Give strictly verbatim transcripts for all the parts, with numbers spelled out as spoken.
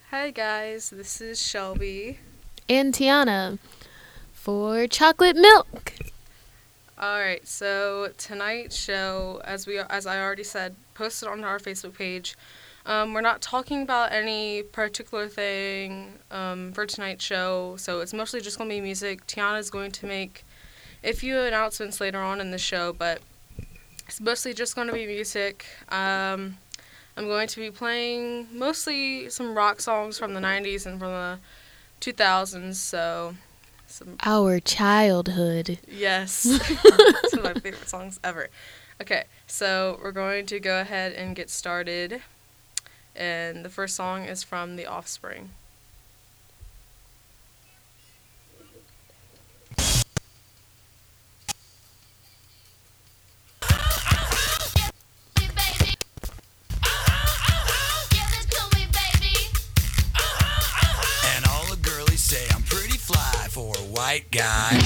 Hi guys, this is Shelby. And Tiana for chocolate milk. Alright, so tonight's show, as we as I already said, posted on our Facebook page. Um, we're not talking about any particular thing um, for tonight's show, so it's mostly just going to be music. Tiana's going to make a few announcements later on in the show, but it's mostly just going to be music. Um, I'm going to be playing mostly some rock songs from the nineties and from the two thousands, so... Some, Our childhood. yes. Some of my favorite songs ever. Okay, so we're going to go ahead and get started. And the first song is from The Offspring. White guy.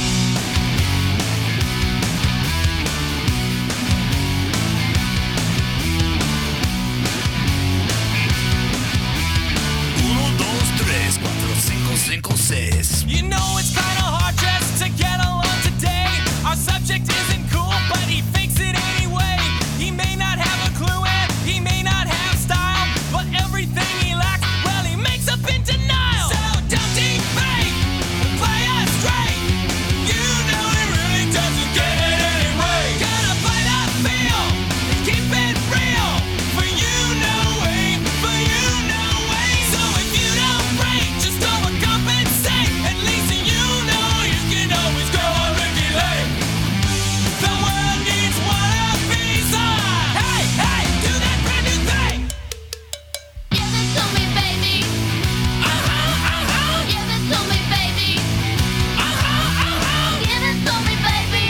Uno, dos, tres, cuatro, cinco, cinco, seis. You know it's kinda hard just to get along today. Our subject isn't cool, but he fakes it anyway. He may not have a clue and he may not have style, but everything he lacks, well, he makes up in denial. So don't defame, play us straight. You know it really doesn't get it anyway. Gotta fight up, feel, keep it real. For you know way, for you know way. So if you don't break, just overcompensate. At least you know you can always go on Ricky Lake. The world needs one piece of. Hey, hey, do that brand new thing. Give it to me, baby. Uh-huh, uh-huh. Give it to me, baby. Uh-huh, uh-huh. Give it to me, baby.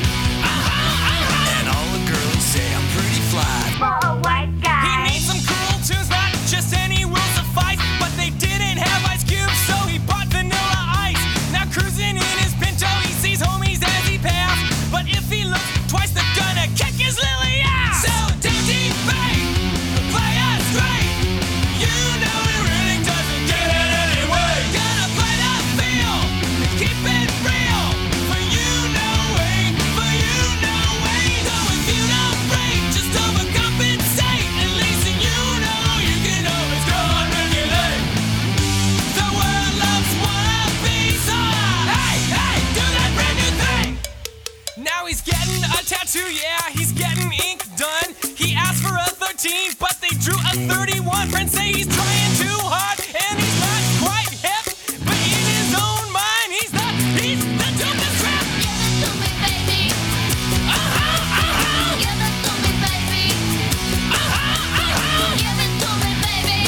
And all the girlies say I'm pretty fly. For a white He guy. needs some cool tunes, not just any will suffice. But they didn't have Ice Cube, so he bought Vanilla Ice. Now cruising in his Pinto, he sees homies as he pass. But if he looks twice, they're gonna kick his lily ass. So don't defame, play us straight. You know it really doesn't get it anyway. Gotta play the field, keep it real. For you know way, for you know way. So if you don't break, just overcompensate. At least you know you can always go on regulate. The world loves one piece of. Hey, hey, do that brand new thing. Now he's getting a tattoo, yeah, he's getting ink done. He asked for a thirteen, but they drew a thirty-one. Friends say he's trying too hard, and he's not quite hip. But in his own mind, he's the, he's the dopest trap. Give it to me, baby. Uh-huh, uh-huh, Give it to me, baby. uh-huh, uh-huh. Give it to me, baby.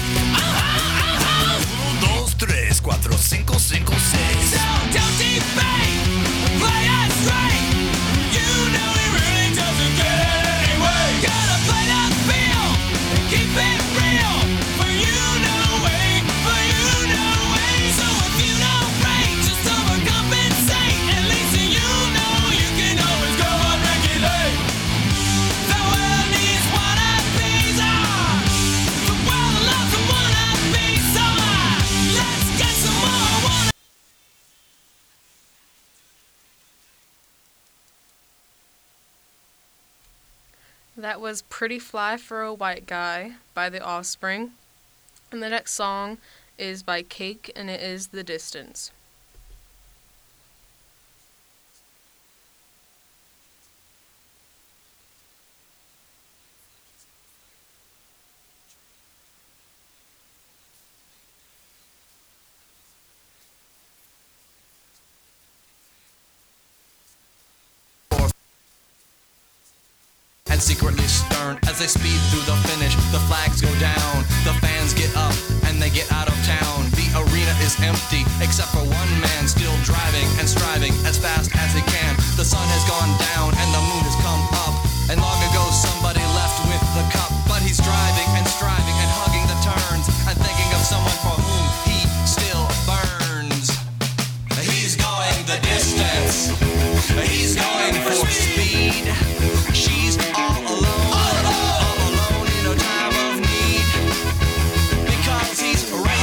Uno, dos, tres, cuatro, cinco, cinco, seis. So don't defame, play us straight. You know it really doesn't get it anyway. Gotta play the field, keep it real. For you know way, for you know way. So if you don't break, just overcompensate. At least you know you can always go on regulate. The world needs one piece of. The world loves one piece of. Let's get some more one. That was Pretty Fly for a White Guy by The Offspring. And the next song is by Cake, and it is The Distance. And secretly stern as they speed through the finish. The flags go down, the fans get up, and they get out of town. The arena is empty, except for one man still driving and striving as fast as he can. The sun has gone down and the moon has come up, and long ago somebody left with the cup. But he's driving and striving and hugging the turns and thinking of someone for whom he still burns. He's going the distance. He's going for speed. She's all alone, all alone in a time of need. Because he's ready.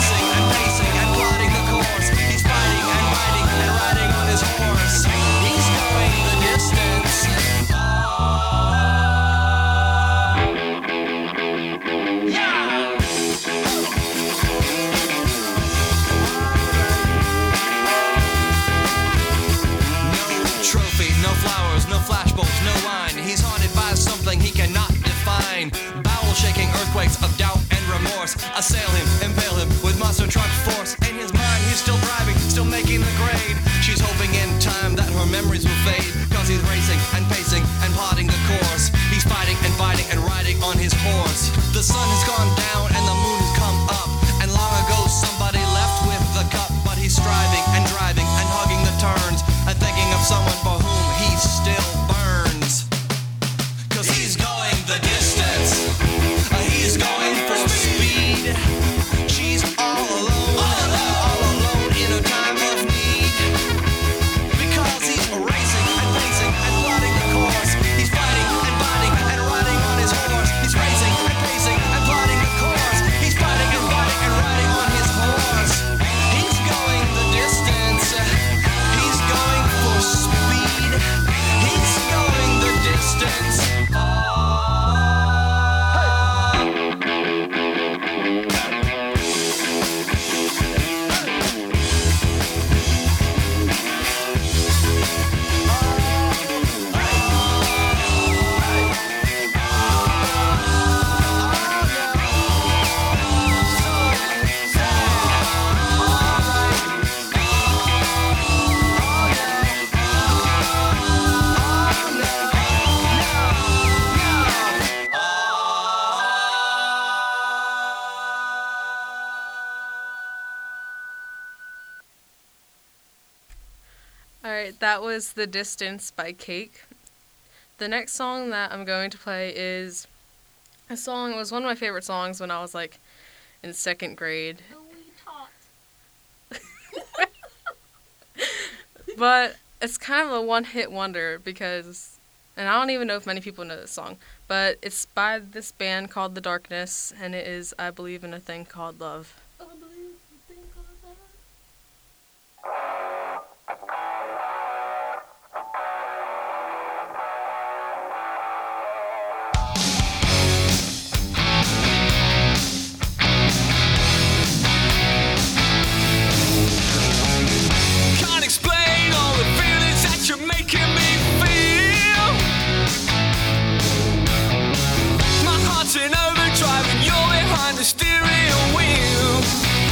no flowers, no flashbulbs, no wine. He's haunted by something he cannot define. Bowel-shaking earthquakes of doubt and remorse assail him, impale him with monster truck force. In his mind, he's still driving, still making the grade. She's hoping in time that her memories will fade, cause he's racing and pacing and plotting the course. He's fighting and fighting and riding on his horse. The sun has gone down and the moon has come up, and long ago somebody left with the cup. But he's striving and driving and hugging the turns and thinking of someone for whom he still burns. Cause he's going the distance, uh, he's going full speed. She's all alone, all alone, all alone in a time of need. Because he's racing and pacing and plotting the course. He's fighting and fighting and riding on his horse. He's racing and pacing and plotting the course. He's fighting and fighting and riding on his horse. He's going the distance, he's going for speed. He's going the distance. Alright, that was The Distance by Cake. The next song that I'm going to play is a song, it was one of my favorite songs when I was like in second grade. But it's kind of a one-hit wonder because, and I don't even know if many people know this song, but it's by this band called The Darkness, and it is I Believe in a Thing Called Love. Can't explain all the feelings that you're making me feel. My heart's in overdrive and you're behind the steering wheel.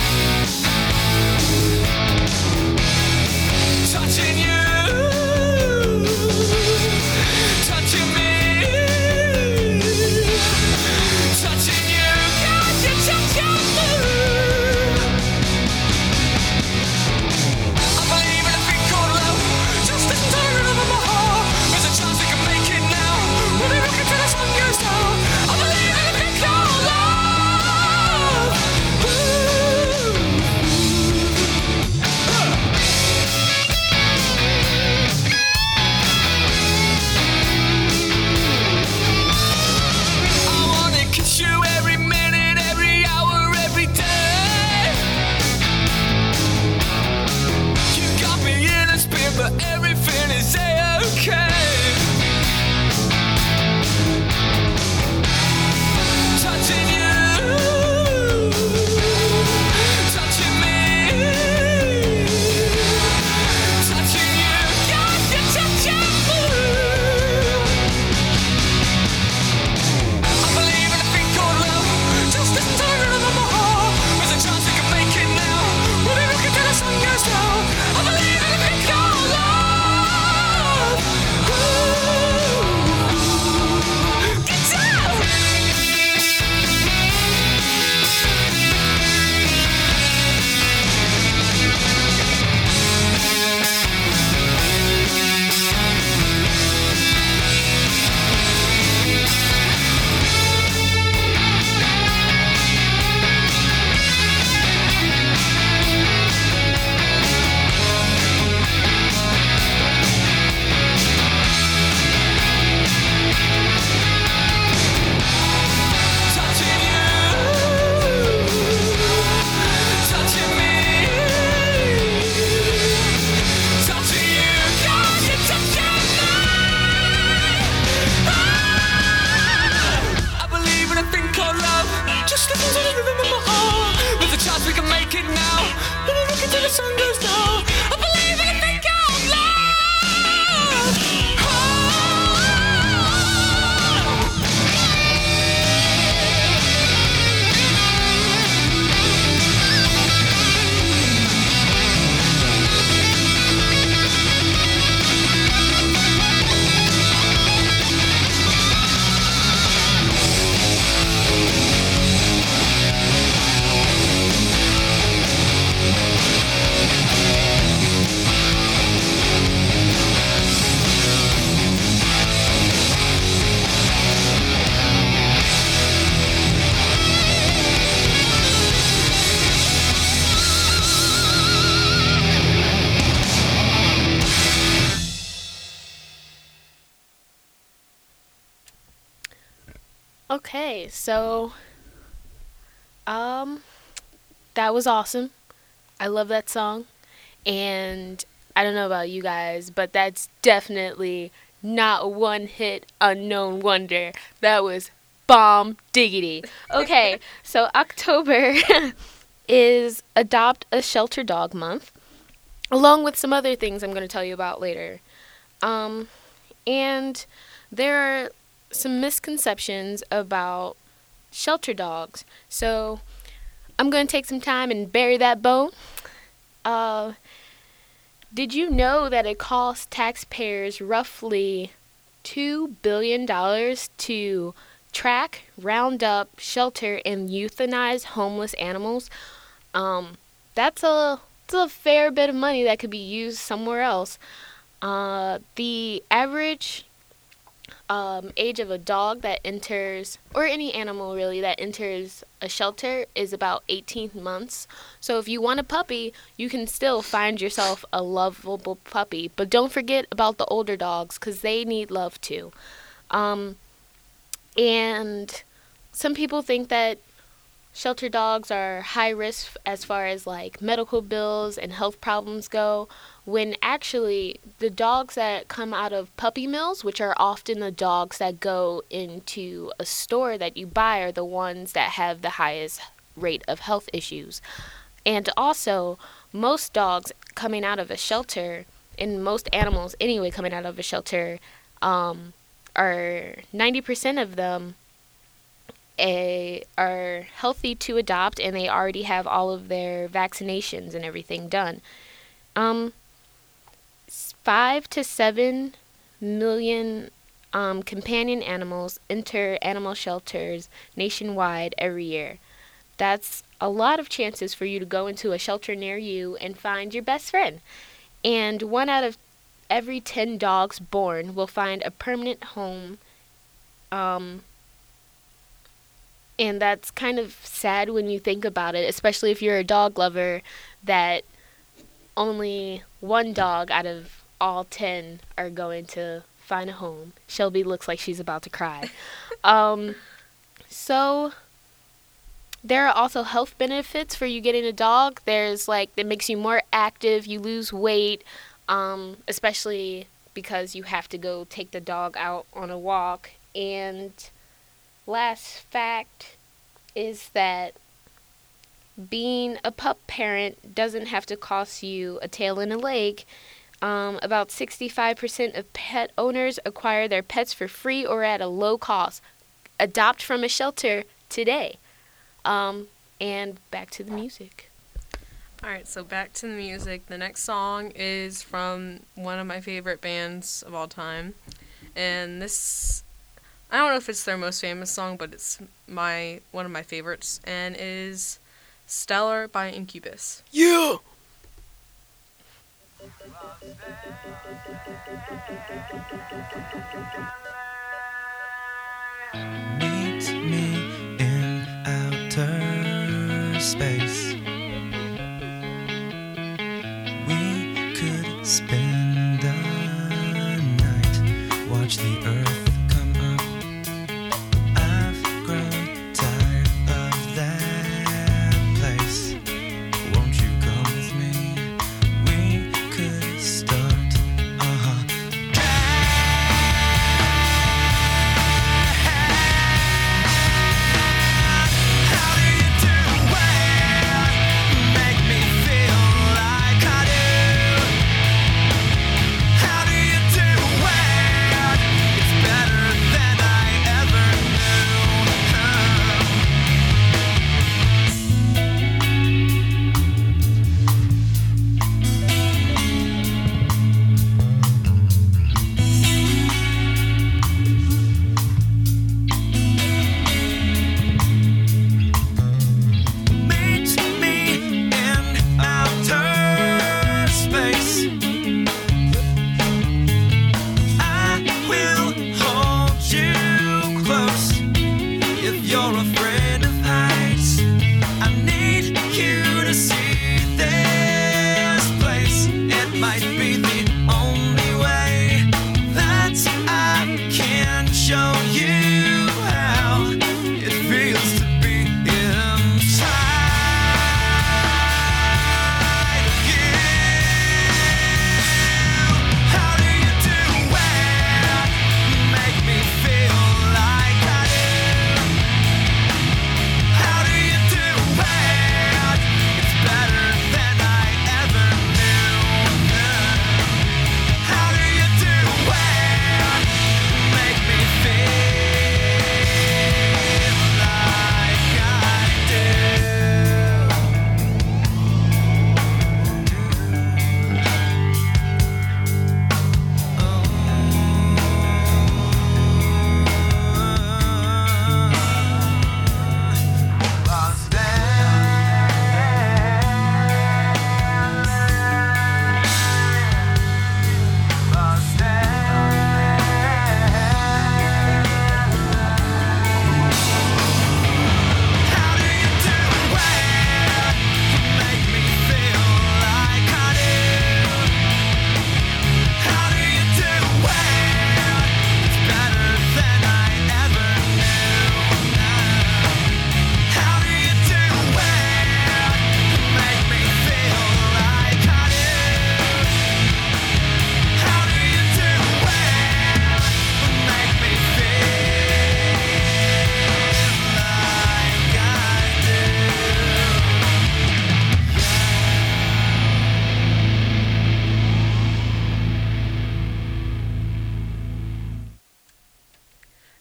Touching you, touching me, touching you, got you touching me. I believe in a thing called love, just a turn of my heart. There's a chance we can make it now. We'll be looking till the sun goes down. I believe in a thing called love. Ooh. I wanna kiss you every minute, every hour, every day. You got me in a spin, but everything is A-okay. Touching you, touching me, touching you, got you touching me. I believe in a thing called love, just a turn of my heart. There's a chance we can make it now. We'll be looking till the sun goes down. I believe in a thing called love. Ooh. Get down. Touching you, touching me, touching you, got you touching me. I believe in a thing called love, just listen to the rhythm of my heart. There's a chance we can make it now. We'll be looking till the sun goes down. I believe in a thing called love. Okay, so um that was awesome. I love that song. And I don't know about you guys, but that's definitely not a one-hit unknown wonder. That was bomb diggity. Okay, so October is Adopt a Shelter Dog Month, along with some other things I'm going to tell you about later. Um, and there are some misconceptions about shelter dogs. So I'm going to take some time and bury that bone. Uh, did you know that it costs taxpayers roughly two billion dollars to track, round up, shelter, and euthanize homeless animals? Um, that's a, that's a fair bit of money that could be used somewhere else. Uh, the average um, age of a dog that enters, or any animal really, that enters a shelter is about eighteen months. So if you want a puppy, you can still find yourself a lovable puppy. But don't forget about the older dogs, because they need love too. Um, and some people think that shelter dogs are high risk as far as like medical bills and health problems go, when actually the dogs that come out of puppy mills, which are often the dogs that go into a store that you buy, are the ones that have the highest rate of health issues. And also, most dogs coming out of a shelter, and most animals anyway coming out of a shelter, um, are ninety percent of them A, are healthy to adopt, and they already have all of their vaccinations and everything done. Um, five to seven million um, companion animals enter animal shelters nationwide every year. That's a lot of chances for you to go into a shelter near you and find your best friend. And one out of every ten dogs born will find a permanent home. Um, And that's kind of sad when you think about it, especially if you're a dog lover, that only one dog out of all ten are going to find a home. Shelby looks like she's about to cry. um, so there are also health benefits for you getting a dog. There's like, it makes you more active, you lose weight, um, especially because you have to go take the dog out on a walk. And last fact is that being a pup parent doesn't have to cost you a tail and a leg. Um, about sixty-five percent of pet owners acquire their pets for free or at a low cost. Adopt from a shelter today. Um, and back to the music. All right, so back to the music. The next song is from one of my favorite bands of all time. And this, I don't know if it's their most famous song, but it's my one of my favorites, and it is Stellar by Incubus. Yeah! Meet me in outer space. We could spend the night, watch the earth come up. I've grown tired of that place. Won't you come with me? We could start, uh-huh. How do you do it? Make me feel like I do. How do you do it? It's better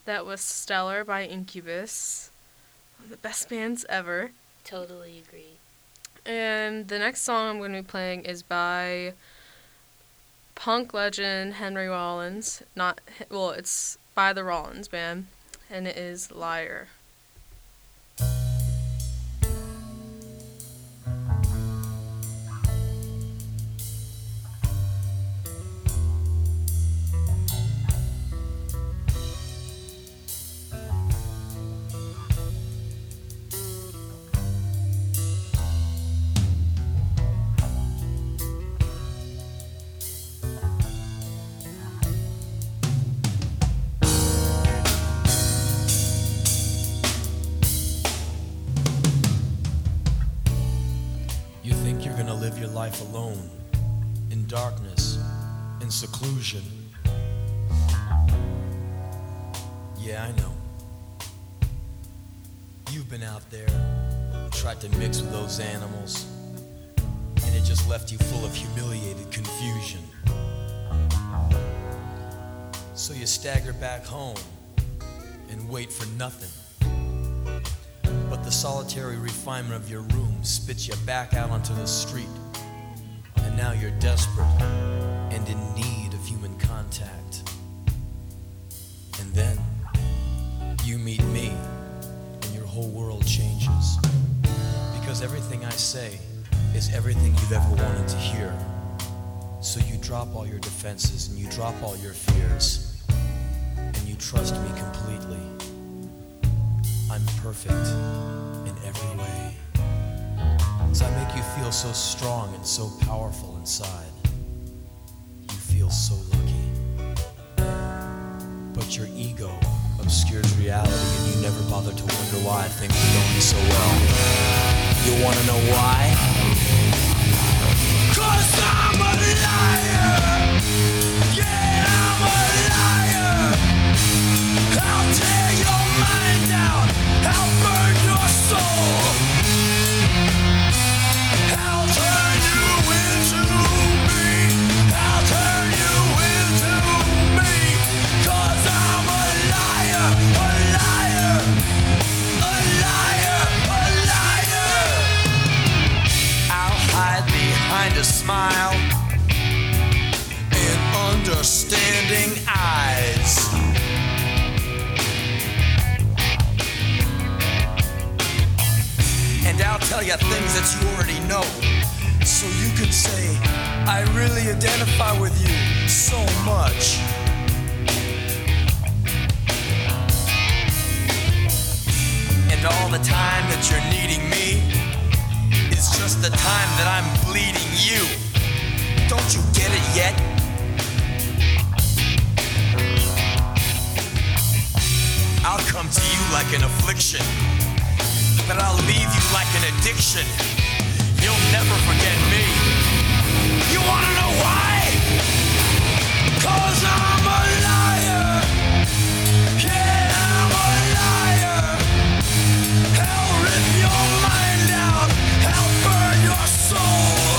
That was Stellar by Incubus. One of the best bands ever. Totally agree. And the next song I'm going to be playing is by punk legend Henry Rollins. Not, well, it's by the Rollins Band, and it is Liar. You think you're gonna live your life alone, in darkness, in seclusion. Yeah, I know. You've been out there, tried to mix with those animals, and it just left you full of humiliated confusion. So you stagger back home and wait for nothing. But the solitary refinement of your room spits you back out onto the street. And now you're desperate and in need of human contact. And then you meet me, and your whole world changes. Because everything I say is everything you've ever wanted to hear. So you drop all your defenses and you drop all your fears, and you trust me completely. I'm perfect in every way. Cause I make you feel so strong and so powerful inside. You feel so lucky. But your ego obscures reality, and you never bother to wonder why things are going so well. You wanna know why? Cause I'm a liar! Yeah, I'm a liar! I'll tear your mind out! I'll burn your soul! I'll turn you into me! I'll turn you into me! Cause I'm a liar! A liar! A liar! A liar! I'll hide behind a smile and understanding eyes. And I'll tell you things that you already know, so you can say, I really identify with you so much. And all the time that you're needing me is just the time that I'm bleeding you. Don't you get it yet? I'll come to you like an affliction, but I'll leave you like an addiction. You'll never forget me. You wanna know why? Cause I'm a liar. Yeah, I'm a liar. I'll rip your mind out. I'll burn your soul.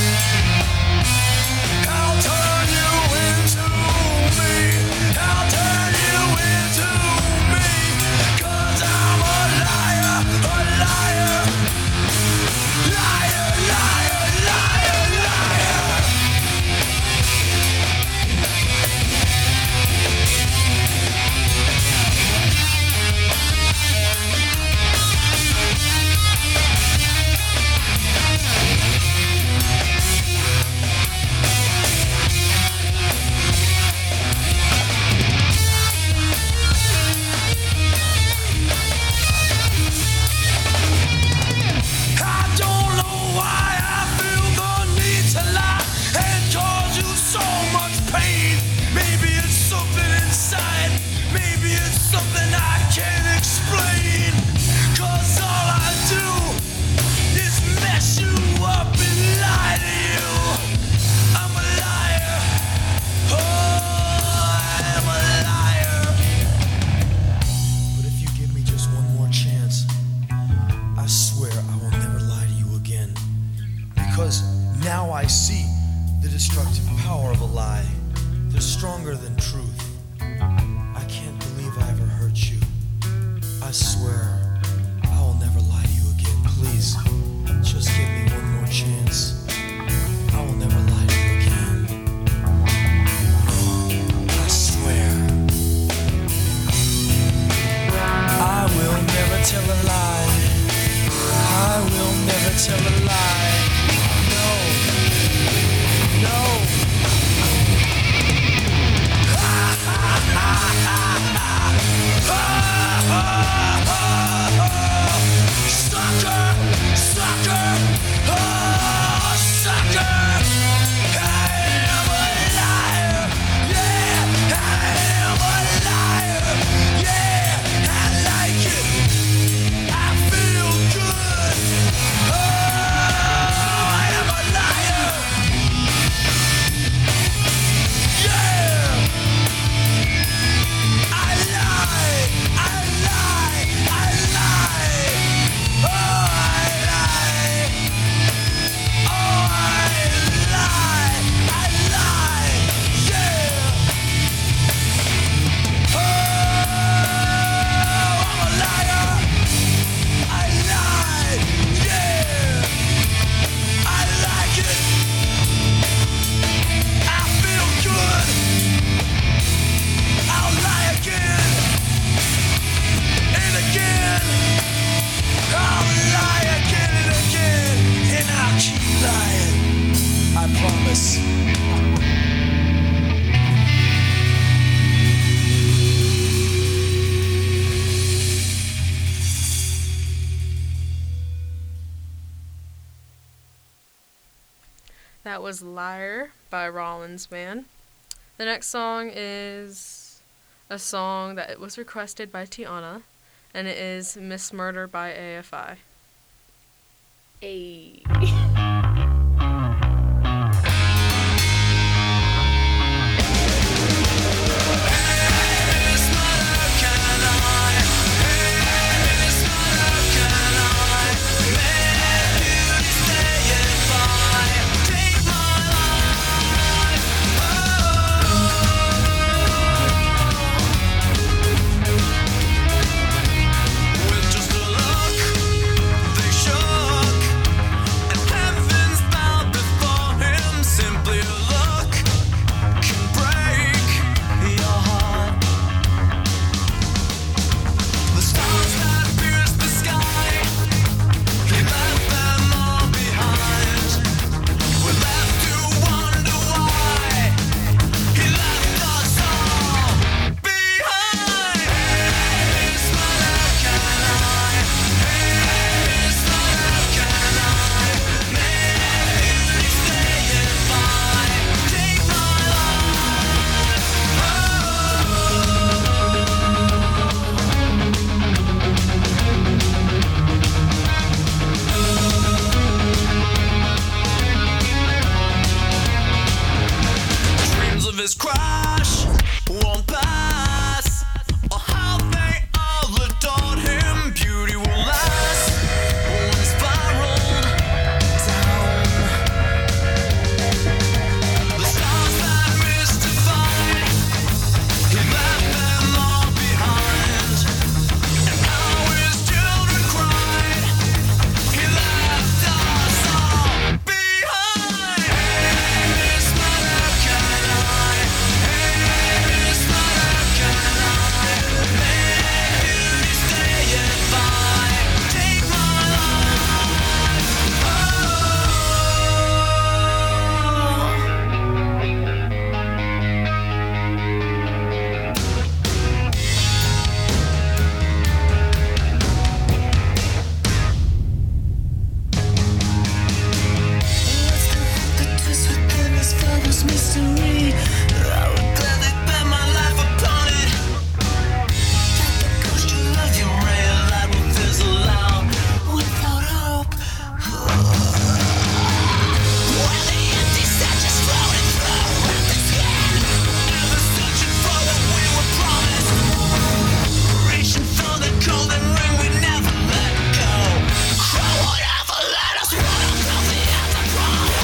I'll turn you into me. I'll turn you into me. Cause I'm a liar. A liar. Liar, liar, liar, liar. That was Liar by Rollins Man. The next song is a song that was requested by Tiana, and it is Miss Murder by A F I. Hey. With just a look, they shook, and heavens bowed before him. Simply a look can break your heart. The stars that pierced the sky, he left them all behind. We're left to wonder why he left us all behind. Hey, smile, can I? Hey, smile, can I? Maybe stay if I take my life. Dreams of his crash won't pass, or how they all adored him. Beauty will last when spiraled down. The stars that mystified, he left them all behind. And now his children cried, he left us all behind. Hey, Miss Mother, can I? Hey, Miss Mother, can I? Maybe stay if I take my life. What's the hook, the twist within this fabulous mystery? I would gladly bet my life upon it. That the ghost you love, your ray of light will fizzle out without hope. When the empty set just floating through empty skin, ever searching for what we were promised, reaching for the golden ring we never let go. Crow would ever let us run until the end of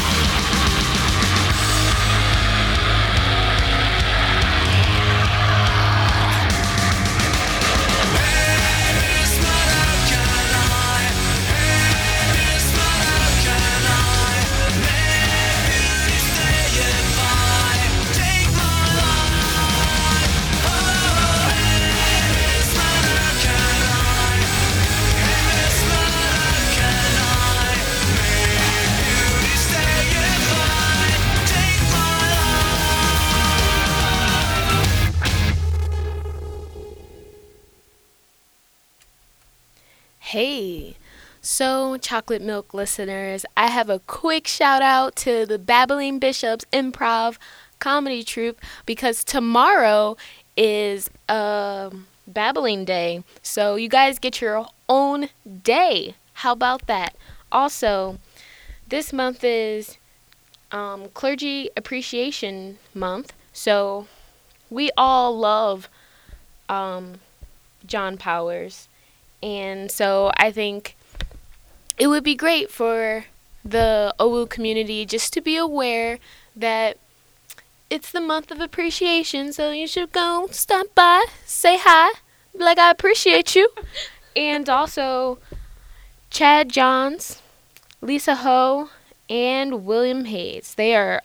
Hey, so chocolate milk listeners, I have a quick shout out to the Babbling Bishops Improv Comedy Troupe because tomorrow is um, Babbling Day. So you guys get your own day. How about that? Also, this month is um, Clergy Appreciation Month. So we all love um, John Powers. And so I think it would be great for the O W U community just to be aware that it's the month of appreciation. So you should go stop by, say hi, be like, I appreciate you. And also Chad Johns, Lisa Ho, and William Hayes. They are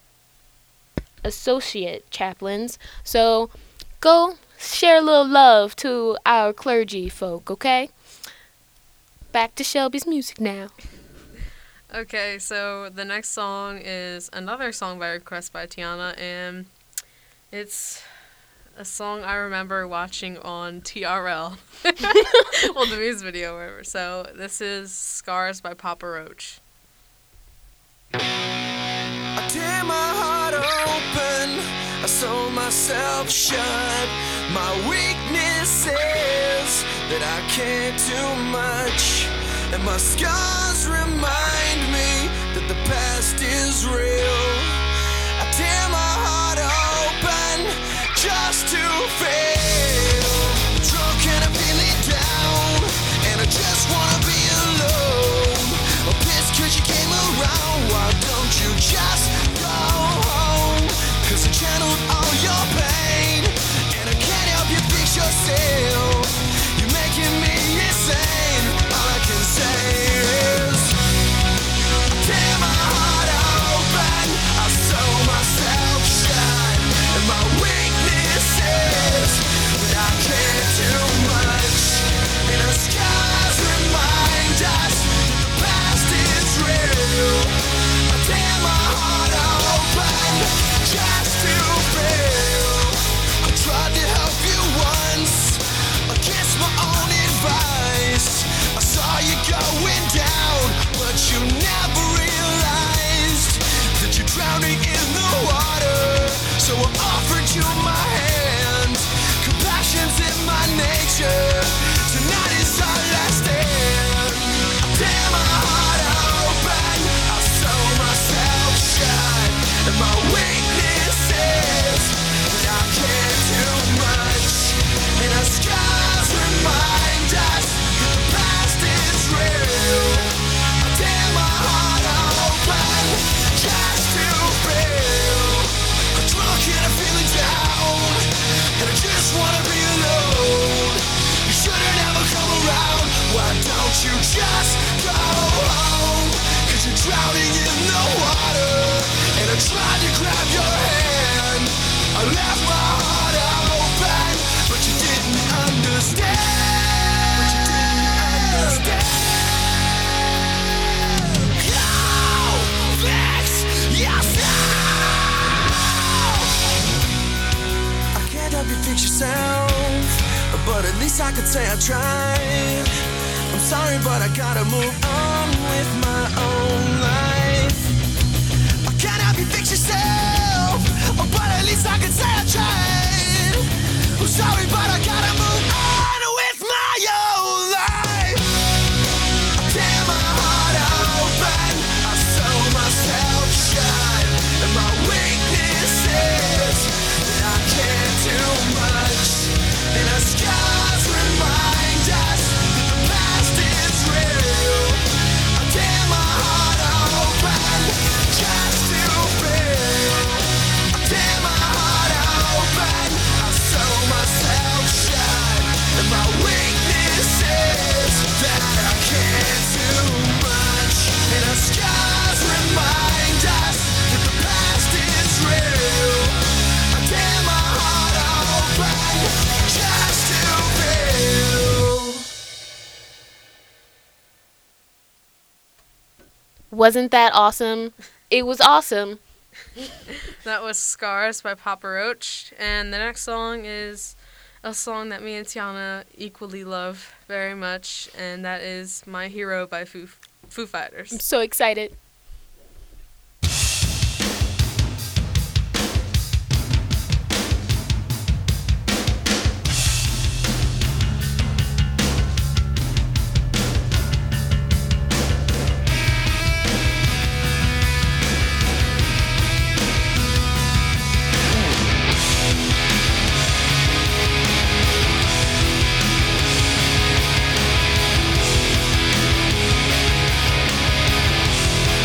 associate chaplains. So go share a little love to our clergy folk, okay? Back to Shelby's music now. Okay, so the next song is another song by request by Tiana, and it's a song I remember watching on T R L. Well, the music video, whatever. So this is Scars by Papa Roach. I open, I sew myself shut. My weakness is that I can't do much, and my scars remind me that the past is real. I tear my heart open just to fail. I'm drunk and I'm feeling down, and I just wanna be alone. I'm pissed cause you came around. Why don't you just go home? Cause I channeled all your pain, and I can't help you fix yourself. You're making me insane. All I can say is tear my heart open, I sew myself shut, and my weakness is that I can't do much, and the scars remind us that the past is real. I tear my heart open just to feel. I tried to help you once against my own advice. I saw you going down, but you never realized that you're drowning in the water. So I offered you my hand. Compassion's in my nature. Tonight is our last stand. I tear my heart open, I sew myself shut, and my weakness is that I can't do much, and the scars remind us that the past is real. I tear my heart open just to feel. I'm drunk and I'm feeling down, and I just wanna be alone. You shouldn't ever come around. Why don't you just go home? Cause you're drowning in the water, and I tried to grab your hand. I left my heart open, but you didn't understand. But you didn't understand. Go fix yourself. I can't help you fix yourself, but at least I could say I tried. I'm sorry, but I gotta move on with my own life. I can't help you fix yourself, but at least I can say I tried. I'm sorry, but I gotta move on with my own life. I tear my heart open, I sew myself shut, and my weakness is that I can't do much, and the scars remind us that the past is real. I tear my heart open just to feel. I tear my heart open, I sew myself shut, and my weakness is that I can't do much, and the scars remind us that the past is real. I tear my heart open just to feel. Wasn't that awesome? It was awesome. That was Scars by Papa Roach. And the next song is a song that me and Tiana equally love very much, and that is My Hero by Foo, Foo Fighters. I'm so excited. I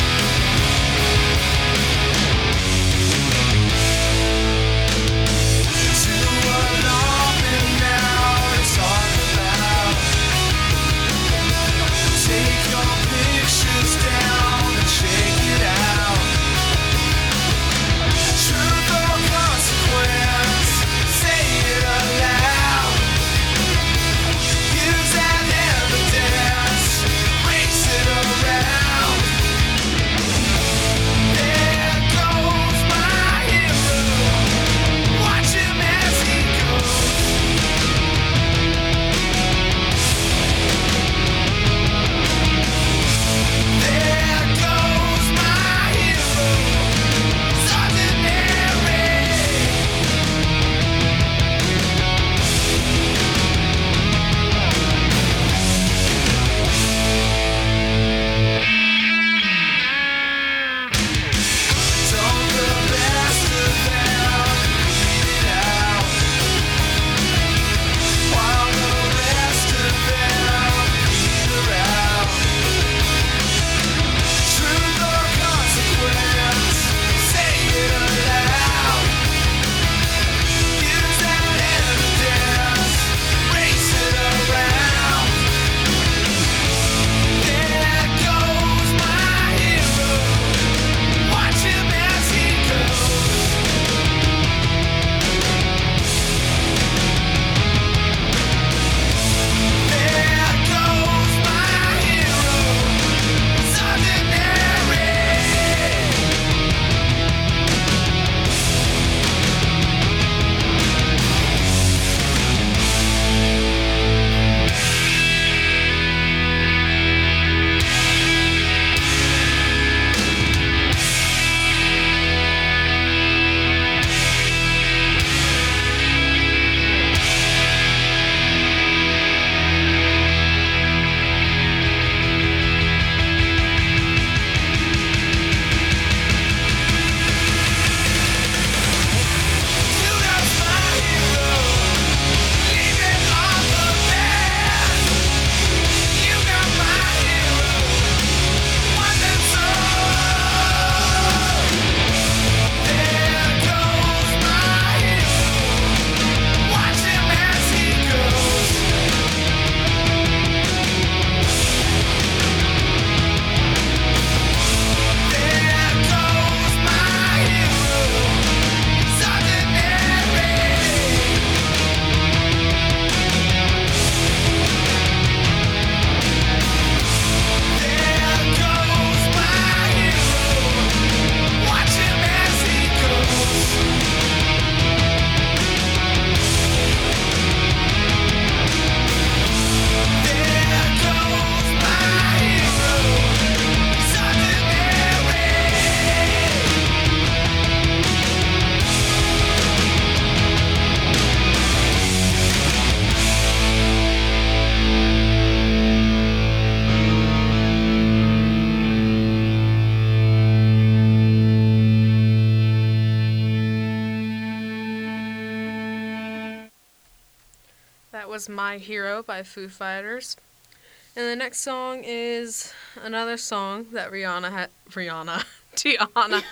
That was My Hero by Foo Fighters. And the next song is another song that Rihanna had. Rihanna. Tiana.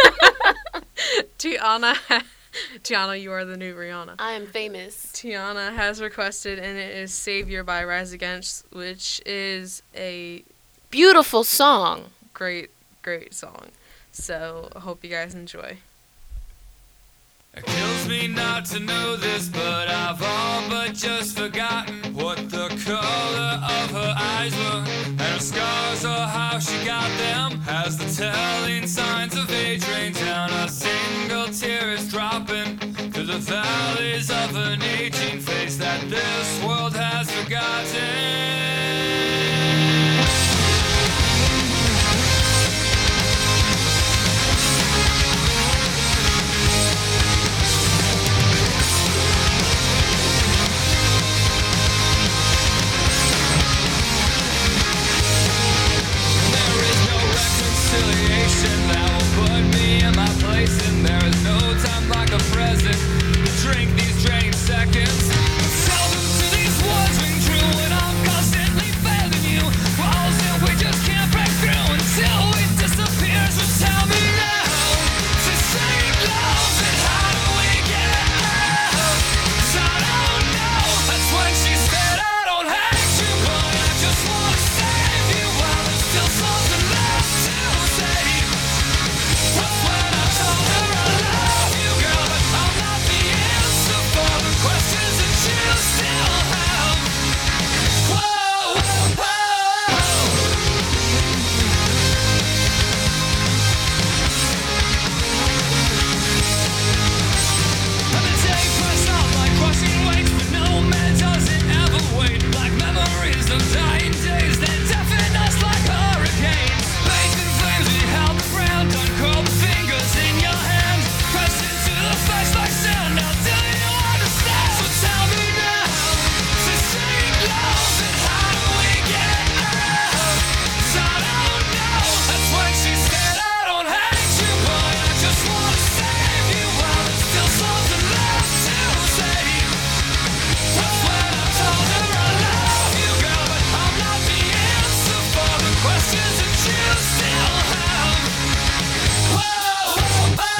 Tiana. Tiana, you are the new Rihanna. I am famous. Tiana has requested, and it is Savior by Rise Against, which is a Beautiful song. great, great song. So I hope you guys enjoy. It kills me not to know this, but I've all but just forgotten what the color of her eyes were, and her scars or how she got them. As the telling signs of age rain down, a single tear is dropping through the valleys of an aging face that this world has forgotten. That will put me in my place, and there is no time like a present to drink these draining seconds. Tell them to these words ring true, and I'm constantly failing you. Walls that we just can't break through until it disappears. So tell me now, to sing love, and how do we get out? 'Cause I don't know. That's when she said, I don't hate you, but I just wanna save you while there's still something left to say. That's when I told her I love you, girl, but I'm not the answer for the questions that you still have. Whoa, whoa, whoa. And the day pressed on like crushing weights, but no man doesn't ever wait. Like memories of dying days that deafen us like hurricanes. Faith in flames, we held the ground, uncurled fingers in your hand, pressed into the face like sand. Now do you understand? So tell me now, to sing love, and how do we get out? 'Cause I don't know. That's when she said, I don't hate you, but I just wanna save you while there's still something left to say. That's when I told her I love you, girl, but I'm not the answer for the questions that you still have. Whoa, whoa, whoa.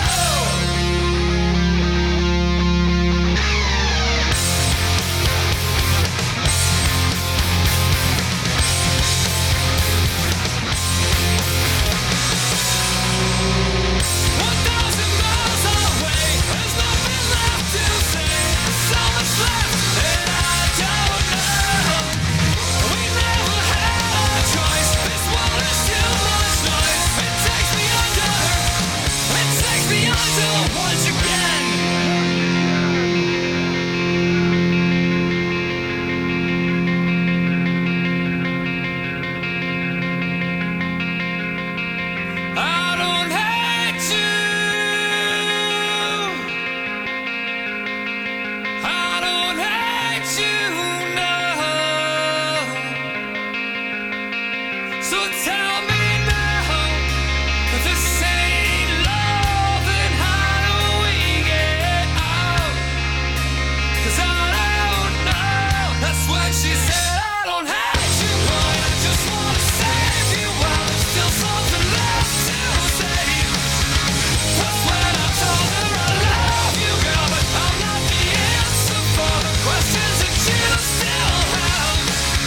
One thousand miles away, there's nothing left to say. So much left, and I don't know. We never had a choice. This world is too much noise. It takes me under. It takes me under once again. I don't hate you. I don't hate you, no. So tell me now, this ain't love, and how do we get out? 'Cause I don't know. That's when she said, I don't hate you, but I just wanna save you while there's still something left to say. That's when I told her I love you, girl, but I'm not the answer for the questions that you still have.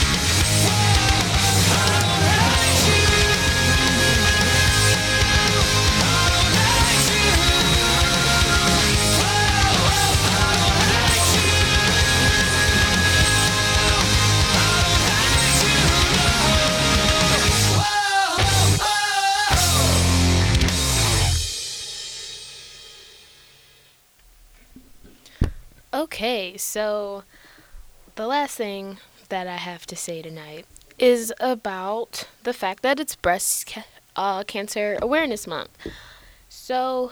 Whoa, I don't hate you. I don't hate you. Whoa, I don't hate you. I don't hate you, no. Whoa, whoa. Okay, so the last thing that I have to say tonight is about the fact that it's Breast ca- uh, Cancer Awareness Month. So,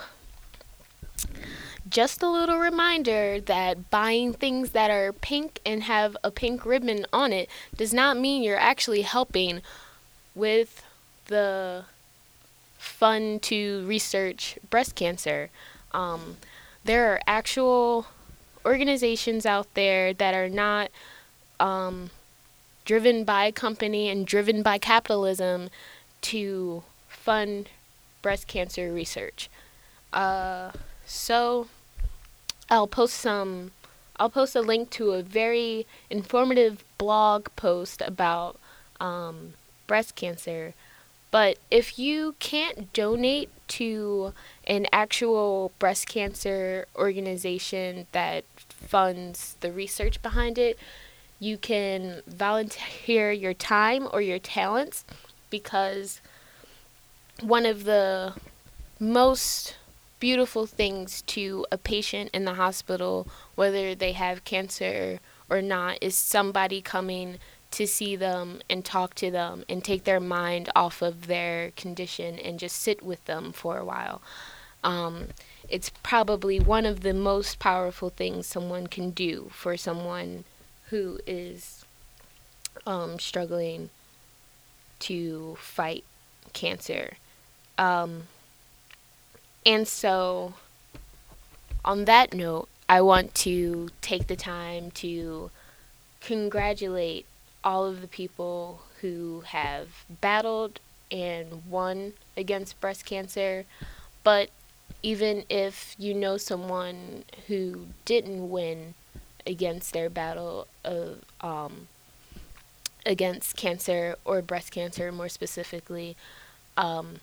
just a little reminder that buying things that are pink and have a pink ribbon on it does not mean you're actually helping with the fun to research breast cancer. Um, there are actual organizations out there that are not um, driven by a company and driven by capitalism to fund breast cancer research. Uh, so I'll post some, I'll post a link to a very informative blog post about um, breast cancer. But if you can't donate to an actual breast cancer organization that funds the research behind it, you can volunteer your time or your talents, because one of the most beautiful things to a patient in the hospital, whether they have cancer or not, is somebody coming to see them and talk to them and take their mind off of their condition and just sit with them for a while. Um, it's probably one of the most powerful things someone can do for someone who is um, struggling to fight cancer. Um, and so, on that note, I want to take the time to congratulate all of the people who have battled and won against breast cancer. But even if you know someone who didn't win against their battle of um, against cancer, or breast cancer more specifically, um,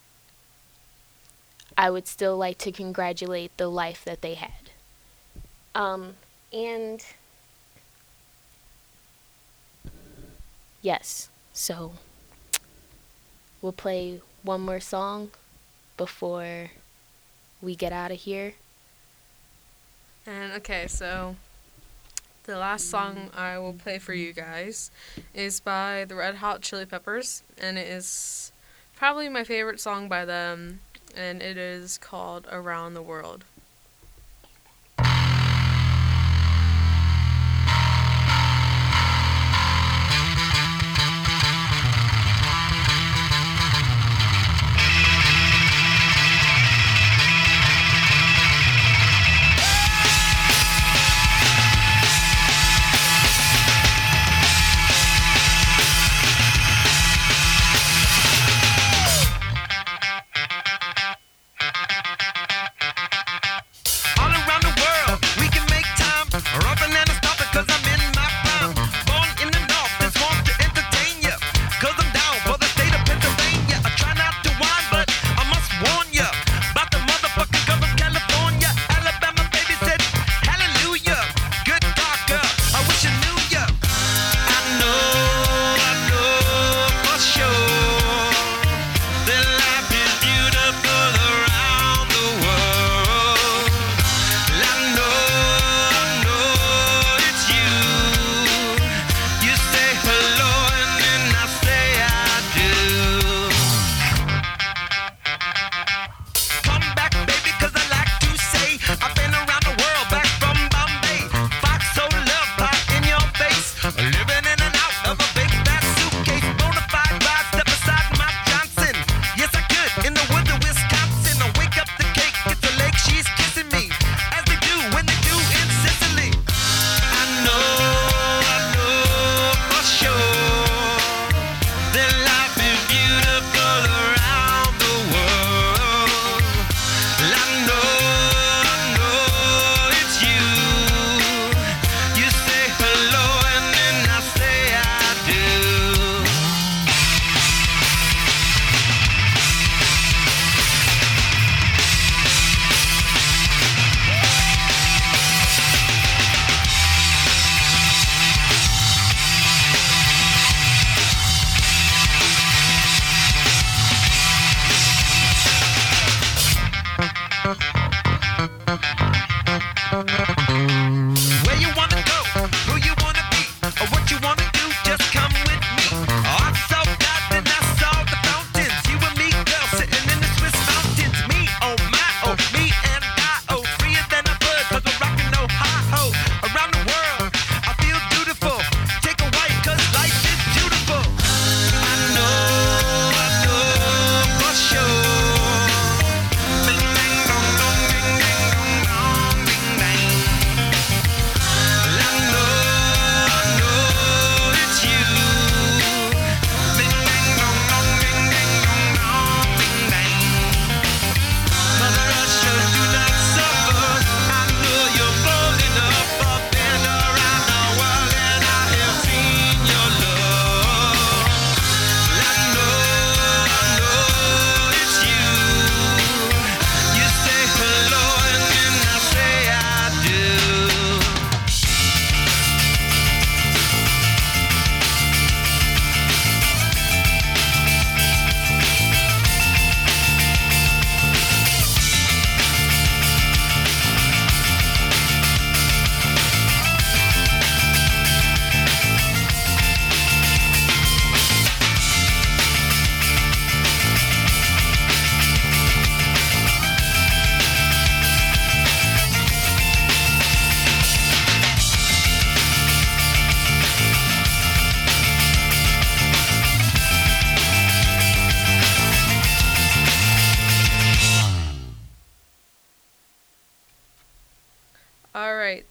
I would still like to congratulate the life that they had. Um, and yes, so we'll play one more song before we get out of here. And okay, so the last song I will play for you guys is by the Red Hot Chili Peppers, and it is probably my favorite song by them, and it is called Around the World.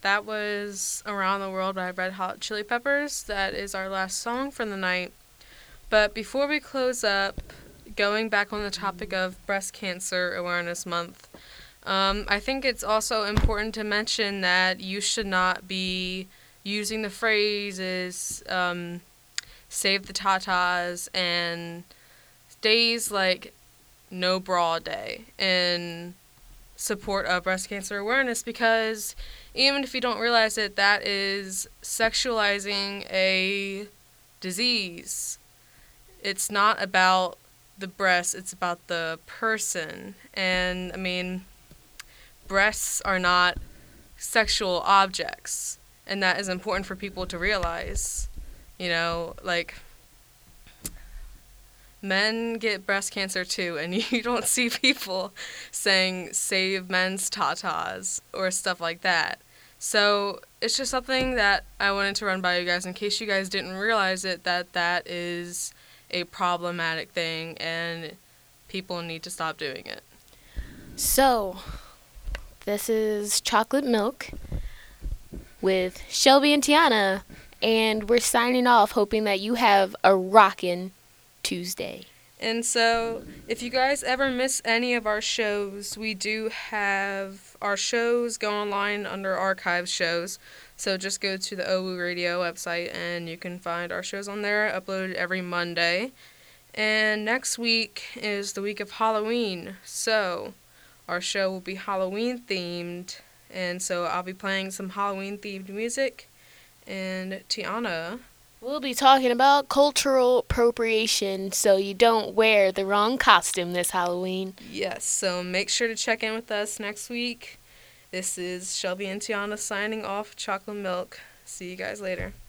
that was Around the World by Red Hot Chili Peppers. That is our last song for the night. But before we close up, going back on the topic of Breast Cancer Awareness Month, um, I think it's also important to mention that you should not be using the phrases um, Save the Tatas and days like No Bra Day in support of breast cancer awareness, because even if you don't realize it, that is sexualizing a disease. It's not about the breast, it's about the person. And I mean, breasts are not sexual objects, and that is important for people to realize. You know, like, men get breast cancer too, and you don't see people saying save men's tatas or stuff like that. So it's just something that I wanted to run by you guys in case you guys didn't realize it, that that is a problematic thing and people need to stop doing it. So, this is Chocolate Milk with Shelby and Tiana, and we're signing off hoping that you have a rockin' Tuesday. And so, if you guys ever miss any of our shows, we do have our shows go online under archive shows. So just go to the O W U Radio website and you can find our shows on there, uploaded every Monday. And next week is the week of Halloween. So our show will be Halloween themed. And so I'll be playing some Halloween themed music. And Tiana, We'll be talking about cultural appropriation so you don't wear the wrong costume this Halloween. yes, so make sure to check in with us next week. This is Shelby and Tiana signing off. Chocolate Milk. See you guys later.